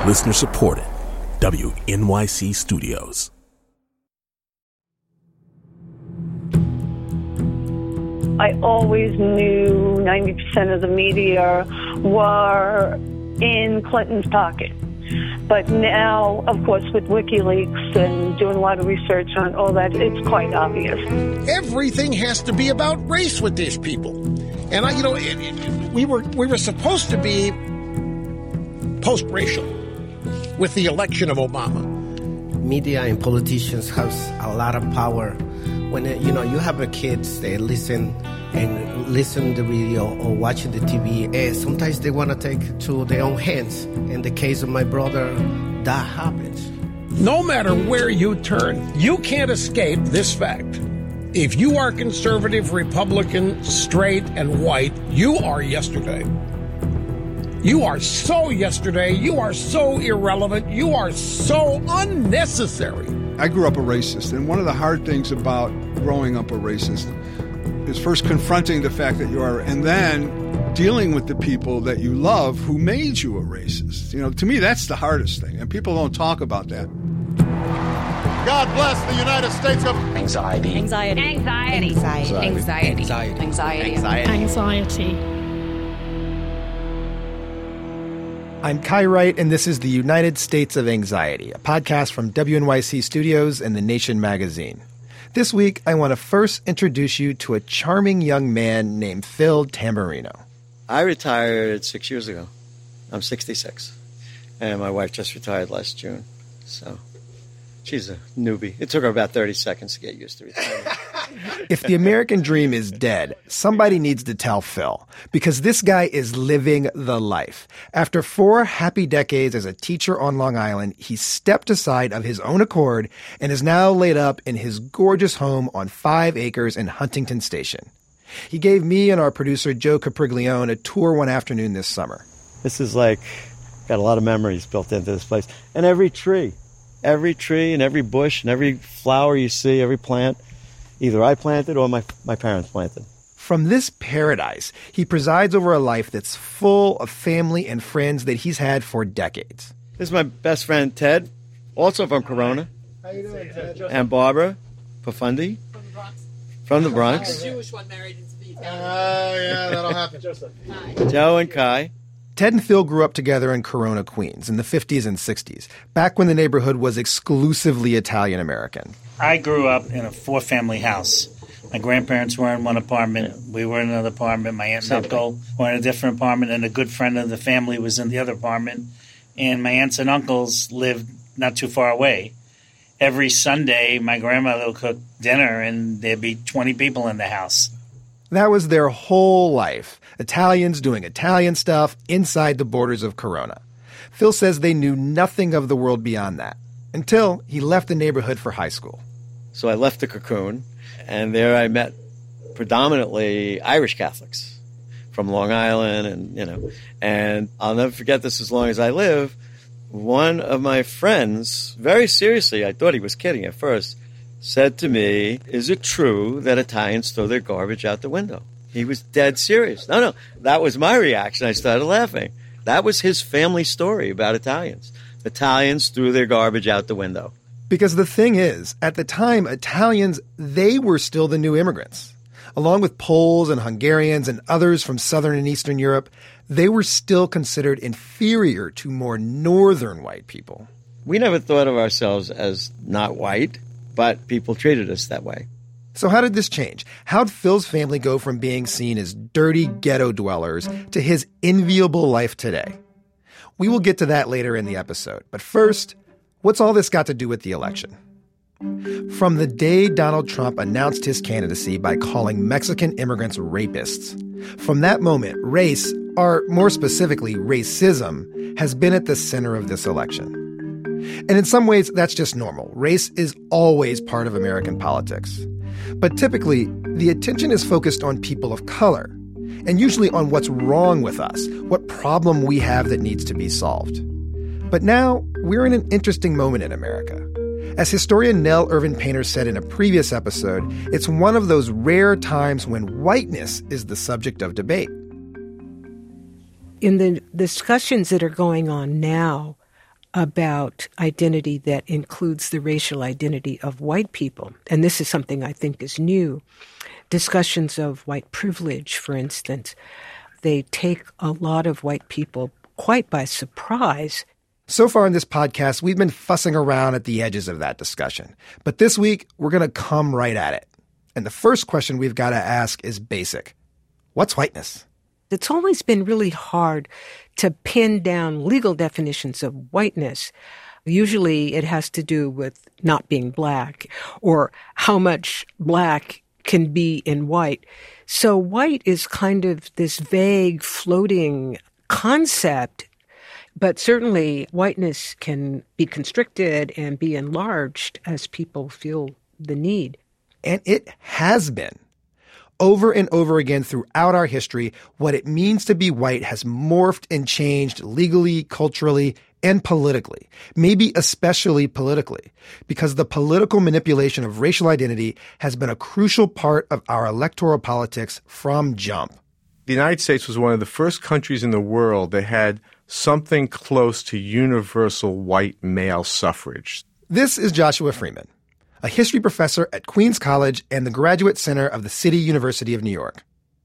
Listener supported. WNYC Studios. I always knew 90% of the media were in Clinton's pocket. But now, of course, with WikiLeaks and doing a lot of research on all that, it's quite obvious. Everything has to be about race with these people. And, we were supposed to be post-racial with the election of Obama. Media and politicians have a lot of power. When, you have a kids, they listen to the radio or watching the TV, and sometimes they want to take it to their own hands. In the case of my brother, that happens. No matter where you turn, you can't escape this fact. If you are conservative, Republican, straight, and white, you are yesterday. You are so yesterday. You are so irrelevant. You are so unnecessary. I grew up a racist, and one of the hard things about growing up a racist is first confronting the fact that you are, and then dealing with the people that you love who made you a racist. To me, that's the hardest thing, and people don't talk about that. God bless the United States of anxiety. Anxiety. Anxiety. Anxiety. Anxiety. Anxiety. Anxiety. Anxiety. Anxiety. I'm Kai Wright, and this is The United States of Anxiety, a podcast from WNYC Studios and The Nation magazine. This week, I want to first introduce you to a charming young man named Phil Tamburino. I retired 6 years ago. I'm 66. And my wife just retired last June. So she's a newbie. It took her about 30 seconds to get used to retirement. If the American dream is dead, somebody needs to tell Phil, because this guy is living the life. After 4 happy decades as a teacher on Long Island, he stepped aside of his own accord and is now laid up in his gorgeous home on 5 acres in Huntington Station. He gave me and our producer Joe Capriglione a tour one afternoon this summer. This is got a lot of memories built into this place. And every tree and every bush and every flower you see, every plant, either I planted or my parents planted. From this paradise, he presides over a life that's full of family and friends that he's had for decades. This is my best friend, Ted, also from Corona. How you doing, Ted? And Barbara Profundi. From the Bronx. The Jewish one married into the Italian. Yeah, that'll happen. Joe and Kai. Ted and Phil grew up together in Corona, Queens in the 50s and 60s, back when the neighborhood was exclusively Italian-American. I grew up in a 4-family house. My grandparents were in one apartment. We were in another apartment. My aunt and uncle were in a different apartment, and a good friend of the family was in the other apartment. And my aunts and uncles lived not too far away. Every Sunday, my grandmother would cook dinner, and there'd be 20 people in the house. That was their whole life, Italians doing Italian stuff inside the borders of Corona. Phil says they knew nothing of the world beyond that, until he left the neighborhood for high school. So I left the cocoon, and there I met predominantly Irish Catholics from Long Island, and I'll never forget this as long as I live. One of my friends, very seriously, I thought he was kidding at first, said to me, "Is it true that Italians throw their garbage out the window?" He was dead serious. No, that was my reaction. I started laughing. That was his family story about Italians. Italians threw their garbage out the window. Because the thing is, at the time, Italians, they were still the new immigrants. Along with Poles and Hungarians and others from Southern and Eastern Europe, they were still considered inferior to more northern white people. We never thought of ourselves as not white, but people treated us that way. So how did this change? How'd Phil's family go from being seen as dirty ghetto dwellers to his enviable life today? We will get to that later in the episode. But first, what's all this got to do with the election? From the day Donald Trump announced his candidacy by calling Mexican immigrants rapists, from that moment, race, or more specifically, racism, has been at the center of this election. And in some ways, that's just normal. Race is always part of American politics. But typically, the attention is focused on people of color, and usually on what's wrong with us, what problem we have that needs to be solved. But now, we're in an interesting moment in America. As historian Nell Irvin Painter said in a previous episode, it's one of those rare times when whiteness is the subject of debate. In the discussions that are going on now, about identity that includes the racial identity of white people. And this is something I think is new. Discussions of white privilege, for instance, they take a lot of white people quite by surprise. So far in this podcast, we've been fussing around at the edges of that discussion. But this week, we're going to come right at it. And the first question we've got to ask is basic. What's whiteness? It's always been really hard to pin down legal definitions of whiteness. Usually it has to do with not being black or how much black can be in white. So white is kind of this vague, floating concept, but certainly whiteness can be constricted and be enlarged as people feel the need. And it has been. Over and over again throughout our history, what it means to be white has morphed and changed legally, culturally, and politically, maybe especially politically, because the political manipulation of racial identity has been a crucial part of our electoral politics from jump. The United States was one of the first countries in the world that had something close to universal white male suffrage. This is Joshua Freeman, a history professor at Queens College and the Graduate Center of the City University of New York.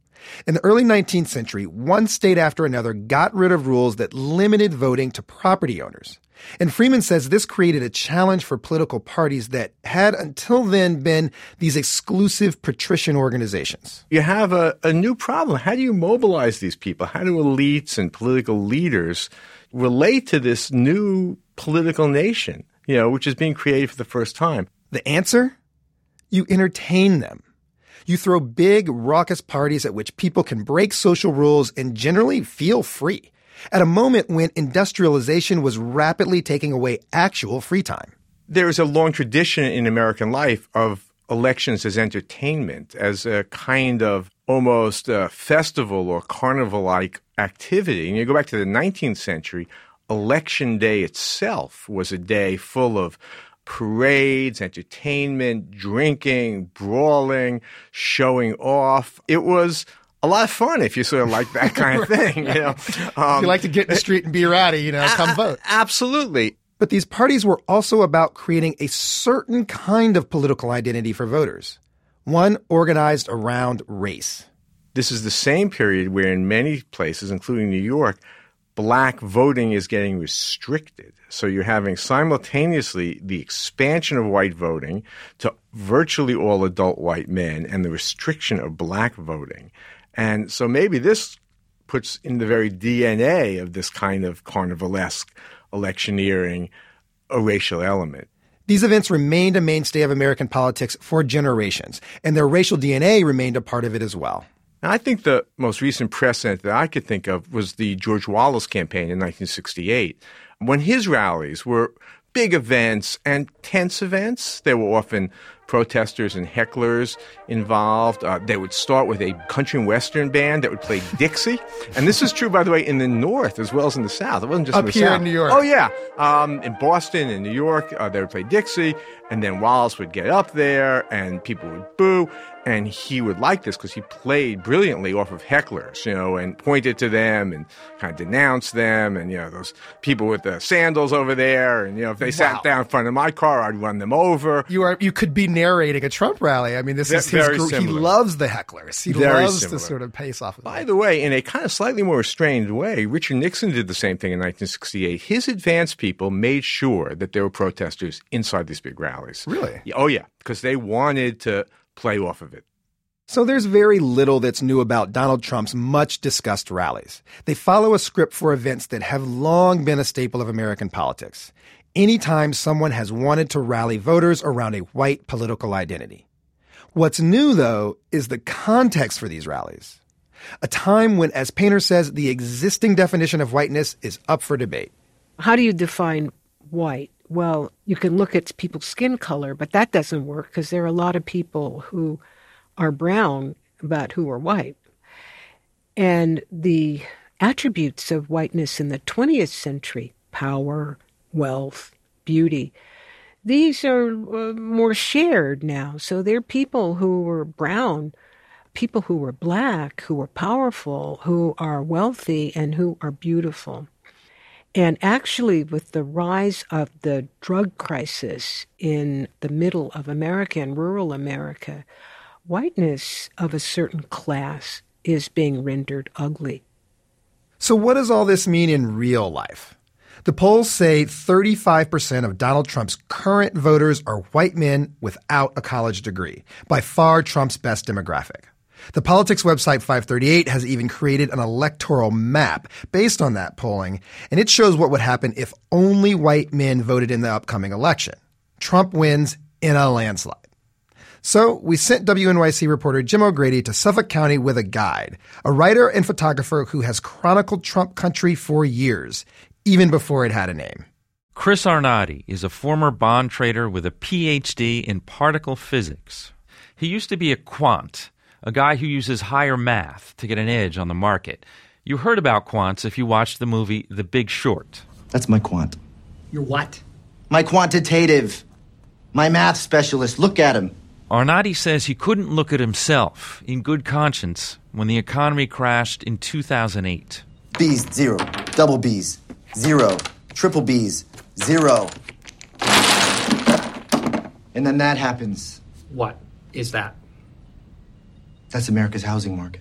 In the early 19th century, one state after another got rid of rules that limited voting to property owners. And Freeman says this created a challenge for political parties that had until then been these exclusive patrician organizations. You have a new problem. How do you mobilize these people? How do elites and political leaders relate to this new political nation, which is being created for the first time? The answer? You entertain them. You throw big, raucous parties at which people can break social rules and generally feel free, at a moment when industrialization was rapidly taking away actual free time. There is a long tradition in American life of elections as entertainment, as a kind of almost festival or carnival-like activity. And you go back to the 19th century, Election Day itself was a day full of parades, entertainment, drinking, brawling, showing off. It was a lot of fun if you sort of like that kind of thing. If you like to get in the street and be rowdy, come vote. Absolutely. But these parties were also about creating a certain kind of political identity for voters, one organized around race. This is the same period where in many places, including New York, black voting is getting restricted. So you're having simultaneously the expansion of white voting to virtually all adult white men and the restriction of black voting. And so maybe this puts in the very DNA of this kind of carnivalesque electioneering a racial element. These events remained a mainstay of American politics for generations, and their racial DNA remained a part of it as well. I think the most recent precedent that I could think of was the George Wallace campaign in 1968, when his rallies were big events and tense events. There were often protesters and hecklers involved. They would start with a country and western band that would play Dixie. And this is true, by the way, in the North as well as in the South. It wasn't just up in the here South. In New York. Oh, yeah. In Boston and New York, they would play Dixie. And then Wallace would get up there and people would boo. And he would like this because he played brilliantly off of hecklers, and pointed to them and kind of denounced them. And, those people with the sandals over there. And, if they sat down in front of my car, I'd run them over. You could be narrating a Trump rally. I mean, this is his group. He loves the hecklers. He loves to sort of pace off of them. By the way, in a kind of slightly more restrained way, Richard Nixon did the same thing in 1968. His advance people made sure that there were protesters inside these big rallies. Really? Oh, yeah, because they wanted to play off of it. So there's very little that's new about Donald Trump's much-discussed rallies. They follow a script for events that have long been a staple of American politics. Anytime someone has wanted to rally voters around a white political identity. What's new, though, is the context for these rallies. A time when, as Painter says, the existing definition of whiteness is up for debate. How do you define white? Well, you can look at people's skin color, but that doesn't work because there are a lot of people who are brown but who are white. And the attributes of whiteness in the 20th century, power, wealth, beauty, these are more shared now. So there are people who were brown, people who were black, who were powerful, who are wealthy, and who are beautiful. And actually, with the rise of the drug crisis in the middle of America and rural America, whiteness of a certain class is being rendered ugly. So what does all this mean in real life? The polls say 35% of Donald Trump's current voters are white men without a college degree, by far Trump's best demographic. The politics website 538 has even created an electoral map based on that polling, and it shows what would happen if only white men voted in the upcoming election. Trump wins in a landslide. So we sent WNYC reporter Jim O'Grady to Suffolk County with a guide, a writer and photographer who has chronicled Trump country for years, even before it had a name. Chris Arnade is a former bond trader with a Ph.D. in particle physics. He used to be a quant, a guy who uses higher math to get an edge on the market. You heard about quants if you watched the movie The Big Short. That's my quant. Your what? My quantitative. My math specialist. Look at him. Arnade says he couldn't look at himself in good conscience when the economy crashed in 2008. B's, 0. Double B's, 0. Triple B's, 0. And then that happens. What is that? That's America's housing market.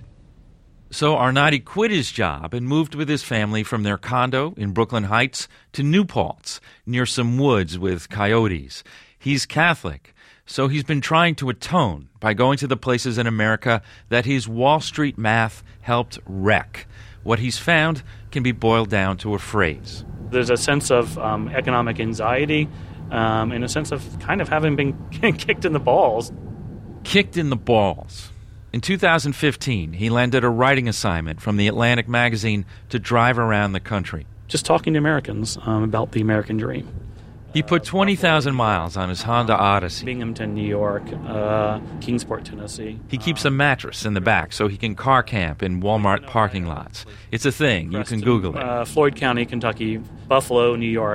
So Arnade quit his job and moved with his family from their condo in Brooklyn Heights to New Paltz, near some woods with coyotes. He's Catholic, so he's been trying to atone by going to the places in America that his Wall Street math helped wreck. What he's found can be boiled down to a phrase. There's a sense of economic anxiety, and a sense of kind of having been kicked in the balls. Kicked in the balls. In 2015, he landed a writing assignment from The Atlantic magazine to drive around the country. Just talking to Americans about the American dream. He put 20,000 miles on his Honda Odyssey. Binghamton, New York, Kingsport, Tennessee. He keeps a mattress in the back so he can car camp in Walmart parking lots. It's a thing. Preston, you can Google it. Floyd County, Kentucky, Buffalo, New York,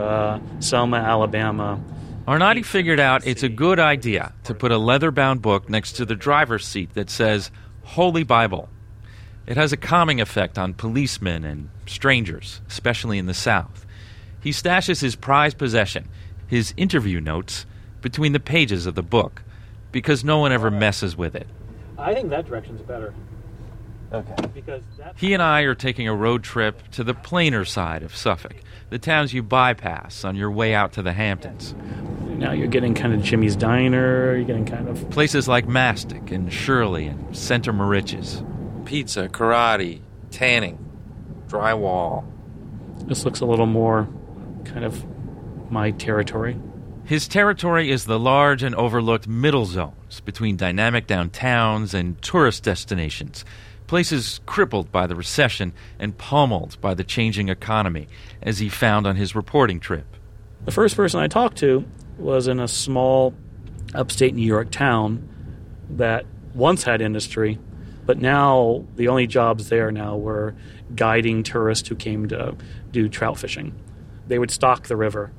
Selma, Alabama. Arnade figured out it's a good idea to put a leather-bound book next to the driver's seat that says Holy Bible. It has a calming effect on policemen and strangers, especially in the South. He stashes his prized possession, his interview notes, between the pages of the book, because no one ever messes with it. I think that direction's better. Okay. He and I are taking a road trip to the plainer side of Suffolk, the towns you bypass on your way out to the Hamptons. Now you're getting kind of Jimmy's Diner, you're getting kind of... Places like Mastic and Shirley and Center Moriches. Pizza, karate, tanning, drywall. This looks a little more kind of my territory. His territory is the large and overlooked middle zones between dynamic downtowns and tourist destinations, places crippled by the recession and pummeled by the changing economy, as he found on his reporting trip. The first person I talked to was in a small upstate New York town that once had industry, but now the only jobs there now were guiding tourists who came to do trout fishing. They would stock the river.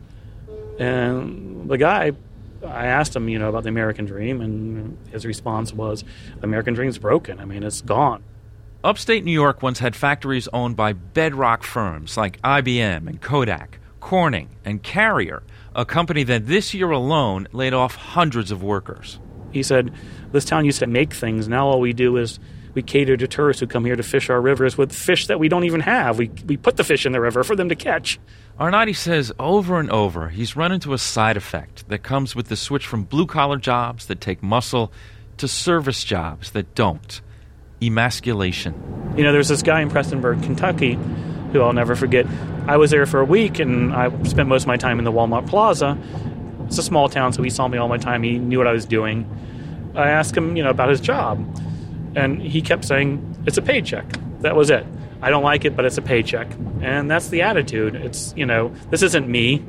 And the guy, I asked him, about the American dream, and his response was, the American dream's broken. I mean, it's gone. Upstate New York once had factories owned by bedrock firms like IBM and Kodak, Corning and Carrier, a company that this year alone laid off hundreds of workers. He said, this town used to make things. Now all we do is we cater to tourists who come here to fish our rivers with fish that we don't even have. We put the fish in the river for them to catch. Arnade says over and over he's run into a side effect that comes with the switch from blue-collar jobs that take muscle to service jobs that don't. Emasculation. There's this guy in Prestonburg, Kentucky, who I'll never forget. I was there for a week, and I spent most of my time in the Walmart Plaza. It's a small town, so he saw me all my time. He knew what I was doing. I asked him, about his job, and he kept saying, it's a paycheck. That was it. I don't like it, but it's a paycheck. And that's the attitude. It's, this isn't me.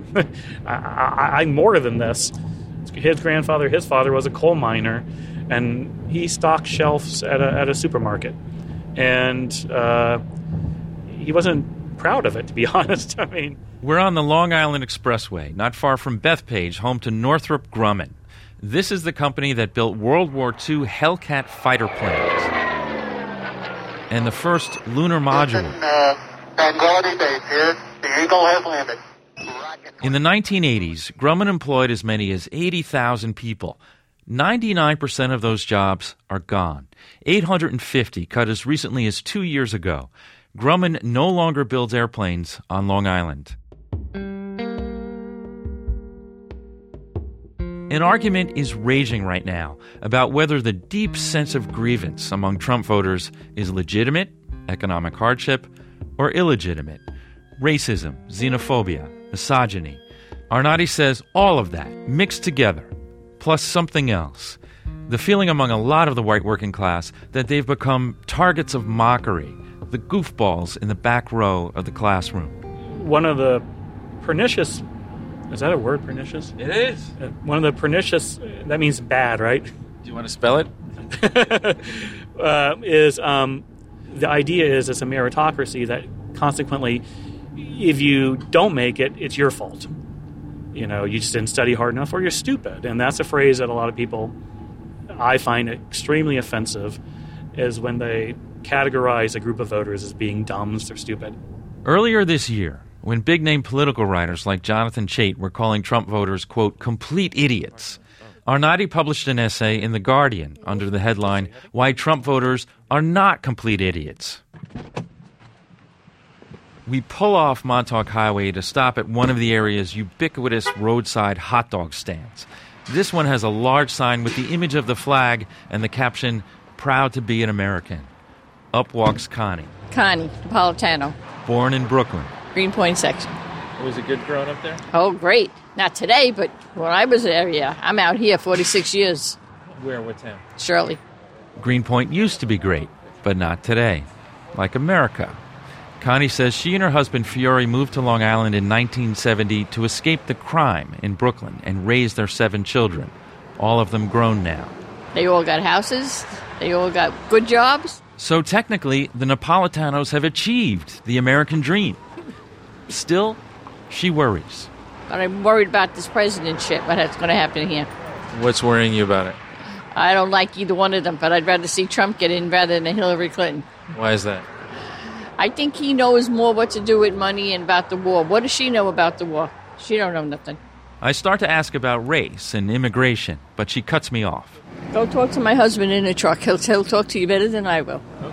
I'm more than this. His father was a coal miner, and he stocked shelves at a supermarket. And he wasn't proud of it, to be honest. We're on the Long Island Expressway, not far from Bethpage, home to Northrop Grumman. This is the company that built World War II Hellcat fighter planes and the first lunar module. Tranquility Base here. The Eagle has landed. In the 1980s, Grumman employed as many as 80,000 people. 99% of those jobs are gone. 850 cut as recently as 2 years ago. Grumman no longer builds airplanes on Long Island. An argument is raging right now about whether the deep sense of grievance among Trump voters is legitimate, economic hardship, or illegitimate. Racism, xenophobia, misogyny. Arnade says all of that mixed together, plus something else. The feeling among a lot of the white working class that they've become targets of mockery, the goofballs in the back row of the classroom. One of the pernicious, is that a word, pernicious? It is. One of the pernicious, that means bad, right? Do you want to spell it? The idea is it's a meritocracy that consequently, if you don't make it, it's your fault. You know, you just didn't study hard enough or you're stupid. And that's a phrase that a lot of people, I find extremely offensive, is when they categorize a group of voters as being dumb or stupid. Earlier this year, when big-name political writers like Jonathan Chait were calling Trump voters, quote, complete idiots, Arnade published an essay in The Guardian under the headline, Why Trump Voters Are Not Complete Idiots. We pull off Montauk Highway to stop at one of the area's ubiquitous roadside hot dog stands. This one has a large sign with the image of the flag and the caption, Proud to be an American. Up walks Connie. Connie Napolitano. Born in Brooklyn. Greenpoint section. Was it good growing up there? Oh, great. Not today, but when I was there, yeah. I'm out here 46 years. Where? What town? Shirley. Greenpoint used to be great, but not today. Like America. Connie says she and her husband Fiore moved to Long Island in 1970 to escape the crime in Brooklyn and raise their 7 children, all of them grown now. They all got houses. They all got good jobs. So technically, the Napolitanos have achieved the American dream. Still, she worries. But I'm worried about this president shit, what's going to happen here. What's worrying you about it? I don't like either one of them, but I'd rather see Trump get in rather than Hillary Clinton. Why is that? I think he knows more what to do with money and about the war. What does she know about the war? She don't know nothing. I start to ask about race and immigration, but she cuts me off. Go talk to my husband in the truck. He'll talk to you better than I will. Okay.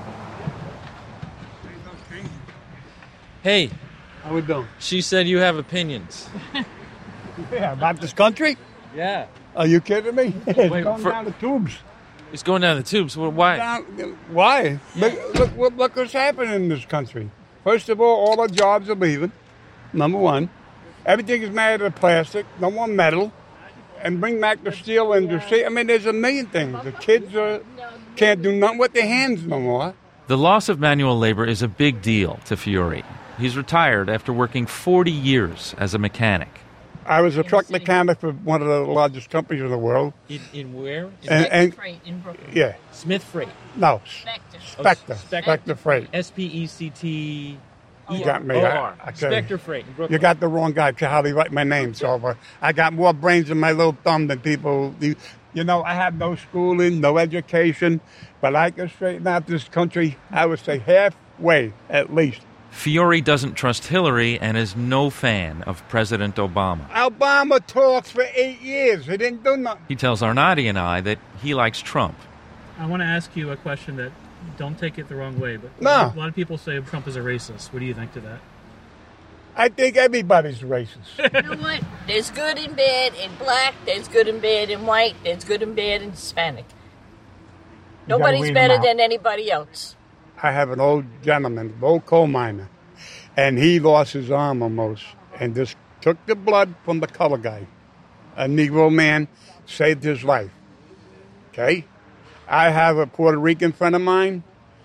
Hey. How we doing? She said you have opinions. Yeah, about this country? Yeah. Are you kidding me? It's going down the tubes. It's going down the tubes? Well, why? Why? Yeah. Look what's happening in this country. First of all the jobs are leaving, number one. Everything is made of plastic, no more metal. And bring back the steel industry. I mean, there's a million things. The kids can't do nothing with their hands no more. The loss of manual labor is a big deal to Fiore. He's retired after working 40 years as a mechanic. I was a truck mechanic for one of the largest companies in the world. In where? Smith Freight in Brooklyn. Yeah. Smith Freight? No. Spectre. Spectre Freight. S-P-E-C-T... You got me. Spectre Freight in Brooklyn. You got the wrong guy. How do you write my name? So I got more brains in my little thumb than people. You know, I have no schooling, no education, but I can straighten out this country, I would say halfway at least. Fiore doesn't trust Hillary and is no fan of President Obama. Obama talks for 8 years. He didn't do nothing. He tells Arnade and I that he likes Trump. I want to ask you a question that, don't take it the wrong way, but no. A lot of people say Trump is a racist. What do you think to that? I think everybody's racist. You know what? There's good and bad in black, there's good and bad in white, there's good and bad in Hispanic. Nobody's better than anybody else. I have an old gentleman, an old coal miner, and he lost his arm almost, and just took the blood from the color guy. A Negro man saved his life. Okay? I have a Puerto Rican friend of mine.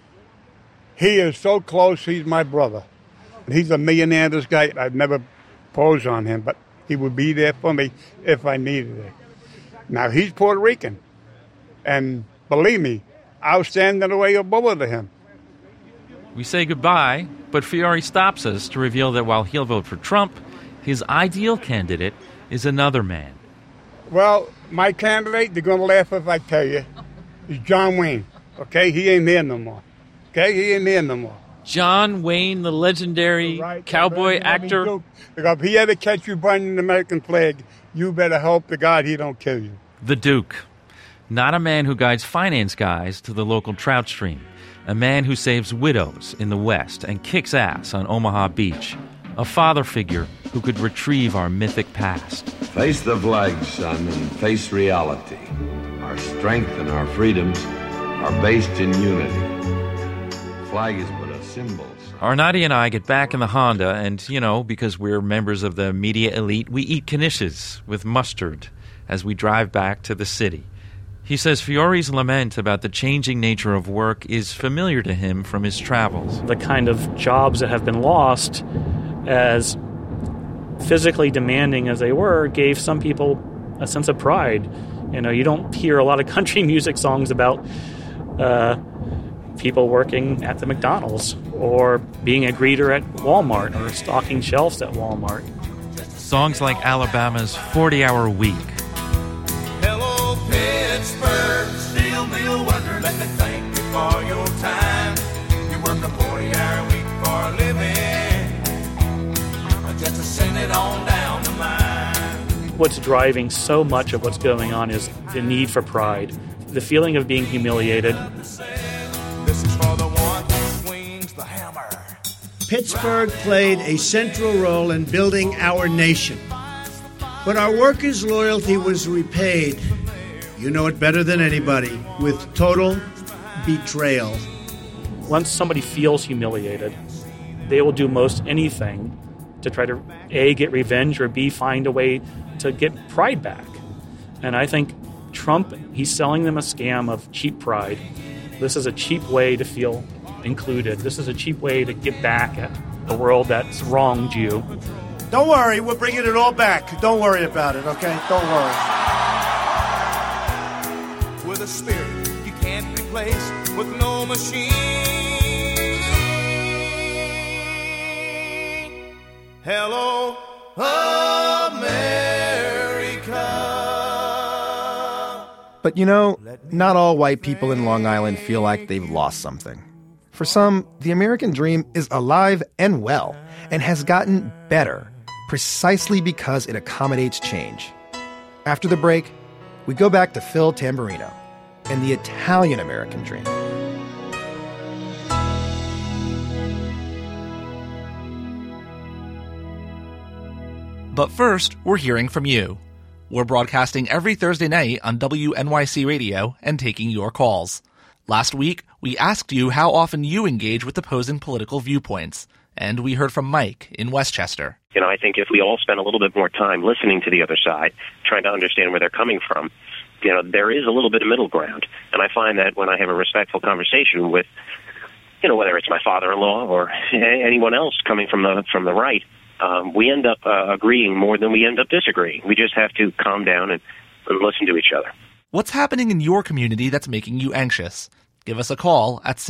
He is so close, he's my brother. And he's a millionaire, this guy. I'd never pose on him, but he would be there for me if I needed it. Now, he's Puerto Rican. And believe me, I'll stand in the way of bullet to him. We say goodbye, but Fiore stops us to reveal that while he'll vote for Trump, his ideal candidate is another man. Well, my candidate, they're going to laugh if I tell you, is John Wayne. Okay? He ain't there no more. Okay? He ain't there no more. John Wayne, the legendary cowboy actor. If he ever catch you burning the American flag, you better hope to God he don't kill you. The Duke. Not a man who guides finance guys to the local trout stream. A man who saves widows in the West and kicks ass on Omaha Beach. A father figure who could retrieve our mythic past. Face the flag, son, and face reality. Our strength and our freedoms are based in unity. Flag is but a symbol. Arnady and I get back in the Honda, and, because we're members of the media elite, we eat knishes with mustard as we drive back to the city. He says Fiore's lament about the changing nature of work is familiar to him from his travels. The kind of jobs that have been lost, as physically demanding as they were, gave some people a sense of pride. You don't hear a lot of country music songs about people working at the McDonald's or being a greeter at Walmart or stocking shelves at Walmart. Songs like Alabama's 40-Hour Week. Hello, Pittsburgh, still me a wonder. Let me thank you for your time. You work a 40-hour week for a living, just to send it on down the line. What's driving so much of what's going on is the need for pride, the feeling of being humiliated. This is for the one who swings the hammer. Pittsburgh played a central role in building our nation. But our workers' loyalty was repaid, you know it better than anybody, with total betrayal. Once somebody feels humiliated, they will do most anything to try to, A, get revenge, or B, find a way to get pride back. And I think Trump, he's selling them a scam of cheap pride. This is a cheap way to feel included. This is a cheap way to get back at the world that's wronged you. Don't worry, we're bringing it all back. Don't worry about it, okay? Don't worry. With a spirit you can't replace with no machine. Hello, America. But not all white people in Long Island feel like they've lost something. For some, the American dream is alive and well and has gotten better precisely because it accommodates change. After the break, we go back to Phil Tamburino and the Italian American dream. But first, we're hearing from you. We're broadcasting every Thursday night on WNYC Radio and taking your calls. Last week, we asked you how often you engage with opposing political viewpoints, and we heard from Mike in Westchester. I think if we all spend a little bit more time listening to the other side, trying to understand where they're coming from, there is a little bit of middle ground. And I find that when I have a respectful conversation with, whether it's my father-in-law or anyone else coming from the right, we end up agreeing more than we end up disagreeing. We just have to calm down and listen to each other. What's happening in your community that's making you anxious? Give us a call at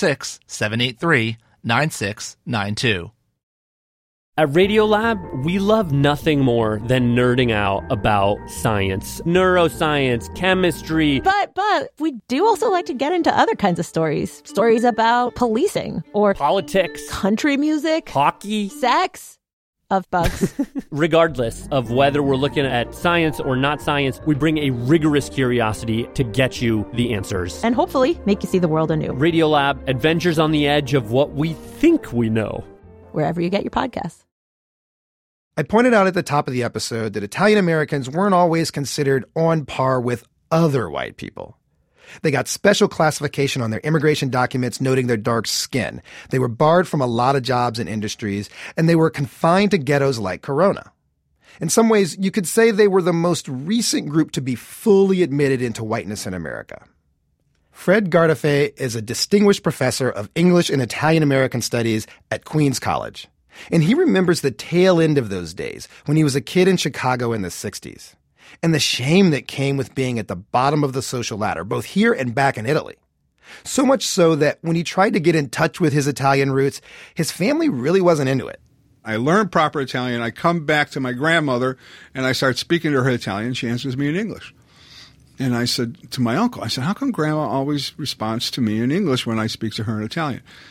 646-783-9692. At Radiolab, we love nothing more than nerding out about science, neuroscience, chemistry. But we do also like to get into other kinds of stories. Stories about policing or politics, country music, hockey, sex, of bugs. Regardless of whether we're looking at science or not science, we bring a rigorous curiosity to get you the answers. And hopefully make you see the world anew. Radiolab, adventures on the edge of what we think we know. Wherever you get your podcasts. I pointed out at the top of the episode that Italian Americans weren't always considered on par with other white people. They got special classification on their immigration documents noting their dark skin. They were barred from a lot of jobs and industries, and they were confined to ghettos like Corona. In some ways, you could say they were the most recent group to be fully admitted into whiteness in America. Fred Gardafe is a distinguished professor of English and Italian American Studies at Queens College. And he remembers the tail end of those days when he was a kid in Chicago in the 60s. And the shame that came with being at the bottom of the social ladder, both here and back in Italy. So much so that when he tried to get in touch with his Italian roots, his family really wasn't into it. I learned proper Italian. I come back to my grandmother, and I start speaking to her Italian. She answers me in English. And I said to my uncle, how come Grandma always responds to me in English when I speak to her in Italian?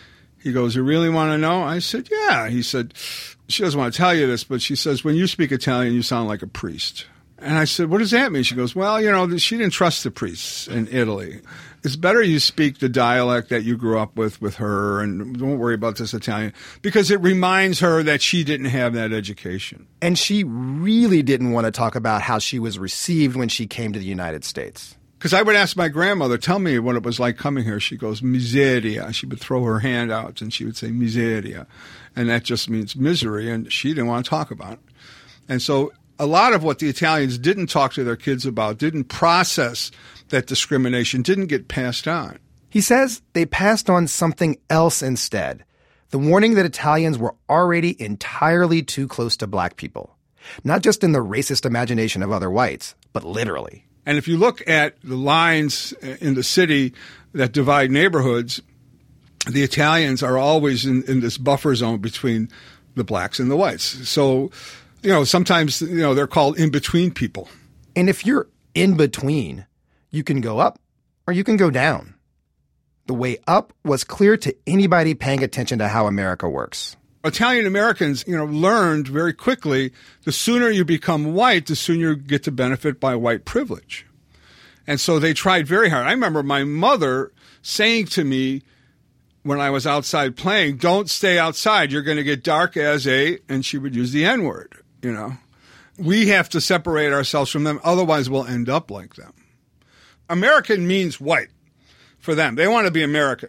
He goes, you really want to know? I said, yeah. He said, she doesn't want to tell you this, but she says, when you speak Italian, you sound like a priest. And I said, what does that mean? She goes, well, she didn't trust the priests in Italy. It's better you speak the dialect that you grew up with her, and don't worry about this Italian, because it reminds her that she didn't have that education. And she really didn't want to talk about how she was received when she came to the United States. Because I would ask my grandmother, tell me what it was like coming here. She goes, miseria. She would throw her hand out and she would say miseria. And that just means misery, and she didn't want to talk about it. And so a lot of what the Italians didn't talk to their kids about, didn't process that discrimination, didn't get passed on. He says they passed on something else instead, the warning that Italians were already entirely too close to black people, not just in the racist imagination of other whites, but literally. And if you look at the lines in the city that divide neighborhoods, the Italians are always in this buffer zone between the blacks and the whites. So, sometimes, they're called in-between people. And if you're in between, you can go up or you can go down. The way up was clear to anybody paying attention to how America works. Italian Americans, learned very quickly, the sooner you become white, the sooner you get to benefit by white privilege. And so they tried very hard. I remember my mother saying to me when I was outside playing, don't stay outside. You're going to get dark as and she would use the N-word, We have to separate ourselves from them. Otherwise, we'll end up like them. American means white for them. They want to be American.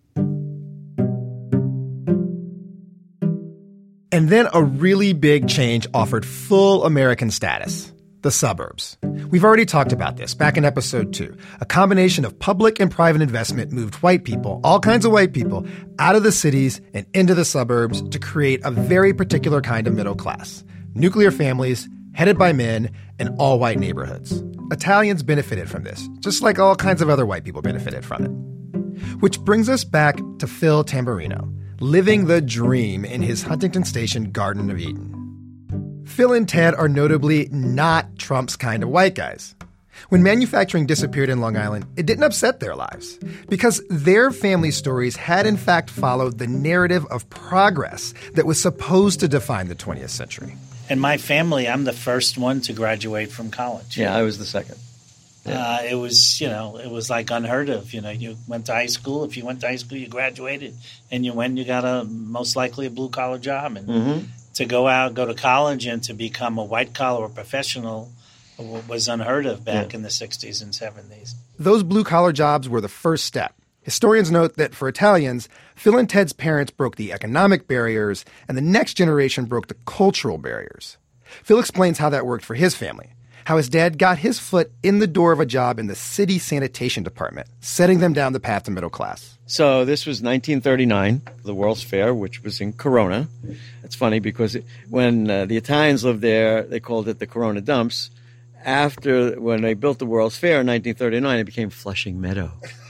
And then a really big change offered full American status, the suburbs. We've already talked about this back in episode 2. A combination of public and private investment moved white people, all kinds of white people, out of the cities and into the suburbs to create a very particular kind of middle class. Nuclear families, headed by men, and all-white neighborhoods. Italians benefited from this, just like all kinds of other white people benefited from it. Which brings us back to Phil Tamburino, living the dream in his Huntington Station Garden of Eden. Phil and Ted are notably not Trump's kind of white guys. When manufacturing disappeared in Long Island, it didn't upset their lives, because their family stories had in fact followed the narrative of progress that was supposed to define the 20th century. In my family, I'm the first one to graduate from college. Yeah, I was the second. Yeah. It was like unheard of. You went to high school. If you went to high school, you graduated, and you got most likely a blue collar job. And to go to college and to become a white collar professional was unheard of back in the 60s and 70s. Those blue collar jobs were the first step. Historians note that for Italians, Phil and Ted's parents broke the economic barriers, and the next generation broke the cultural barriers. Phil explains how that worked for his family. How his dad got his foot in the door of a job in the city sanitation department, setting them down the path to middle class. So this was 1939, the World's Fair, which was in Corona. It's funny because when the Italians lived there, they called it the Corona Dumps. When they built the World's Fair in 1939, it became Flushing Meadow.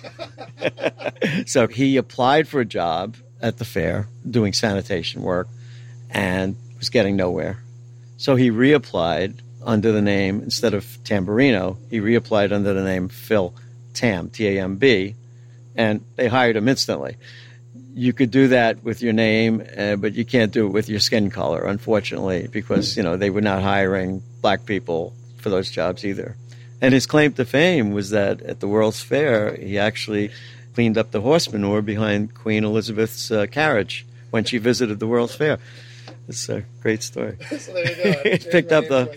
So he applied for a job at the fair doing sanitation work and was getting nowhere. So he reapplied under the name, instead of Tamburino, he reapplied under the name Phil Tam, T-A-M-B, and they hired him instantly. You could do that with your name, but you can't do it with your skin color, unfortunately, because, they were not hiring black people for those jobs either. And his claim to fame was that at the World's Fair, he actually cleaned up the horse manure behind Queen Elizabeth's carriage when she visited the World's Fair. It's a great story. So there you go. He picked up the...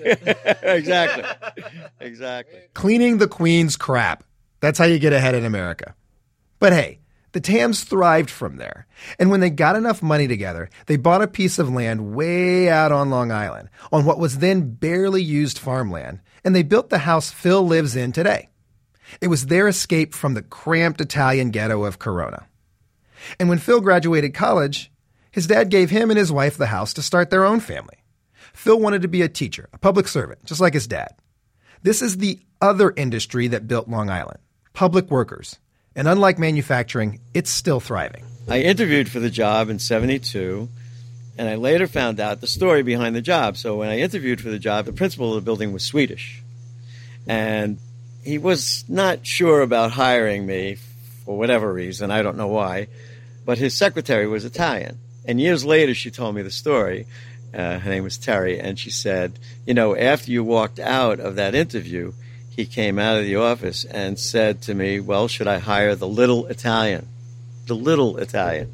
Exactly. Cleaning the Queen's crap. That's how you get ahead in America. But hey, the Tams thrived from there. And when they got enough money together, they bought a piece of land way out on Long Island, on what was then barely used farmland, and they built the house Phil lives in today. It was their escape from the cramped Italian ghetto of Corona. And when Phil graduated college, his dad gave him and his wife the house to start their own family. Phil wanted to be a teacher, a public servant, just like his dad. This is the other industry that built Long Island, public workers. And unlike manufacturing, it's still thriving. I interviewed for the job in 1972, and I later found out the story behind the job. So when I interviewed for the job, the principal of the building was Swedish. And he was not sure about hiring me for whatever reason. I don't know why. but his secretary was Italian. And years later, she told me the story. Her name was Terry, and she said, after you walked out of that interview, he came out of the office and said to me, well, should I hire the little Italian? The little Italian.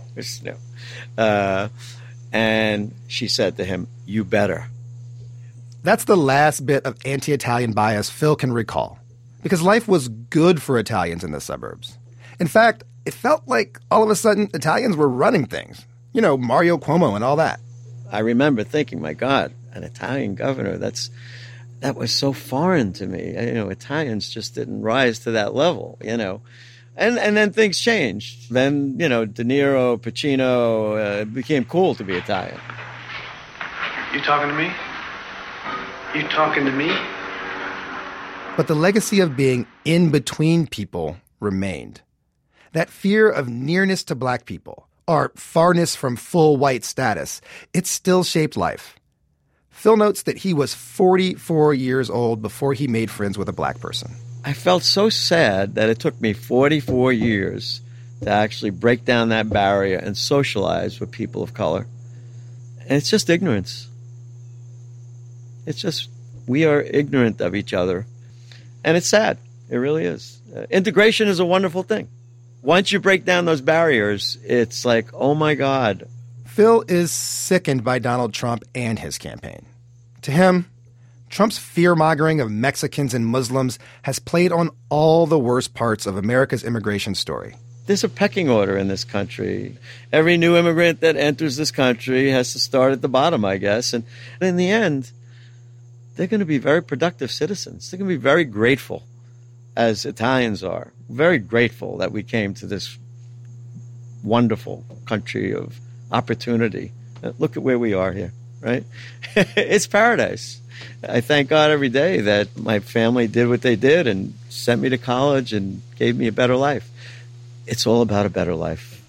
And she said to him, you better. That's the last bit of anti-Italian bias Phil can recall, because life was good for Italians in the suburbs. In fact, it felt like all of a sudden Italians were running things. Mario Cuomo and all that. I remember thinking, my God, an Italian governor, that was so foreign to me. Italians just didn't rise to that level, And then things changed. Then, De Niro, Pacino, it became cool to be Italian. You talking to me? You talking to me? But the legacy of being in between people remained. That fear of nearness to black people, or farness from full white status, it still shaped life. Phil notes that he was 44 years old before he made friends with a black person. I felt so sad that it took me 44 years to actually break down that barrier and socialize with people of color. And it's just ignorance. It's just, we are ignorant of each other. And it's sad. It really is. Integration is a wonderful thing. Once you break down those barriers, it's like, oh my God. Phil is sickened by Donald Trump and his campaign. To him, Trump's fear-mongering of Mexicans and Muslims has played on all the worst parts of America's immigration story. There's a pecking order in this country. Every new immigrant that enters this country has to start at the bottom, I guess. And in the end, they're going to be very productive citizens. They're going to be very grateful, as Italians are. Very grateful that we came to this wonderful country of opportunity. Look at where we are here, right? It's paradise. I thank God every day that my family did what they did and sent me to college and gave me a better life. It's all about a better life.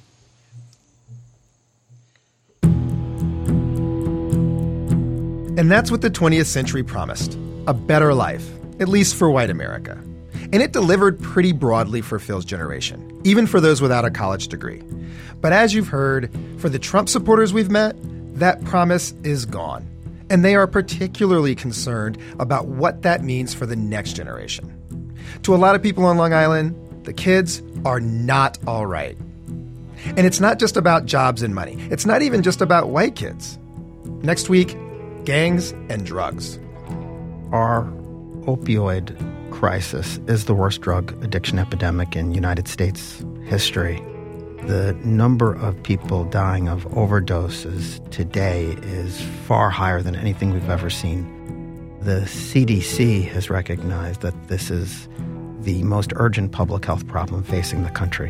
And that's what the 20th century promised, a better life, at least for white America. And it delivered pretty broadly for Phil's generation, even for those without a college degree. But as you've heard, for the Trump supporters we've met, that promise is gone. And they are particularly concerned about what that means for the next generation. To a lot of people on Long Island, the kids are not all right. And it's not just about jobs and money. It's not even just about white kids. Next week, gangs and drugs. Our opioid crisis is the worst drug addiction epidemic in United States history. The number of people dying of overdoses today is far higher than anything we've ever seen. The CDC has recognized that this is the most urgent public health problem facing the country.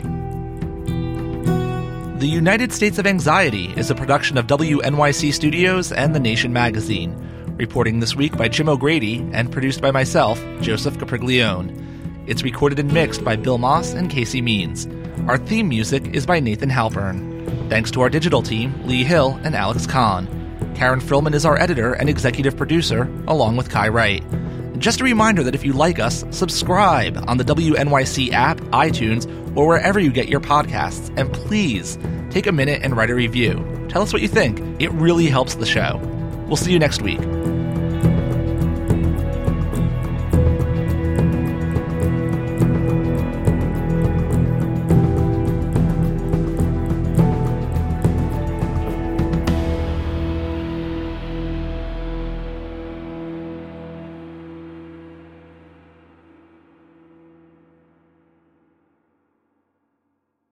The United States of Anxiety is a production of WNYC Studios and The Nation magazine. Reporting this week by Jim O'Grady and produced by myself, Joseph Capriglione. It's recorded and mixed by Bill Moss and Casey Means. Our theme music is by Nathan Halpern. Thanks to our digital team, Lee Hill and Alex Kahn. Karen Frillman is our editor and executive producer, along with Kai Wright. Just a reminder that if you like us, subscribe on the WNYC app, iTunes, or wherever you get your podcasts. And please, take a minute and write a review. Tell us what you think. It really helps the show. We'll see you next week.